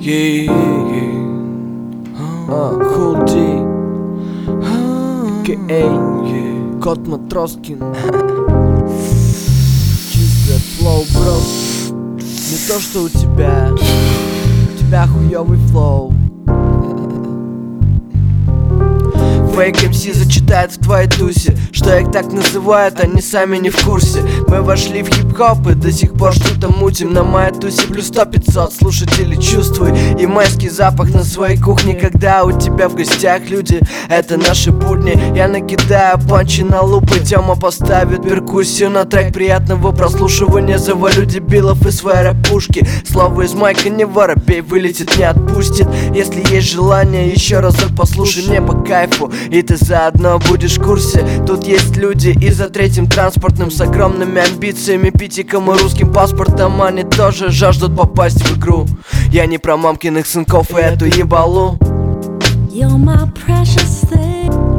Cool D, a.k.a. Кот Матроскин. Чистый флоу, броски. Не то, что у тебя хуёвый флоу. Фейк MC зачитает в твоей тусе, что их так называют, они сами не в курсе. Мы вошли в хип-хоп и до сих пор что-то мутим. На моей тусе плюс 100-500 слушателей, чувствуй и майский запах на своей кухне. Когда у тебя в гостях люди, это наши будни. Я накидаю панчи на лупы, Тёма поставит перкуссию на трек. Приятного прослушивания, завалю дебилов и свои рэп-пушки. Слово из майка не воробей, вылетит, не отпустит. Если есть желание, еще разок послушай, мне по кайфу, и ты заодно будешь в курсе. Тут есть люди и за третьим транспортным, с огромными амбициями, питиком и русским паспортом. Они тоже жаждут попасть в игру. Я не про мамкиных сынков и эту ебалу. You're my precious thing.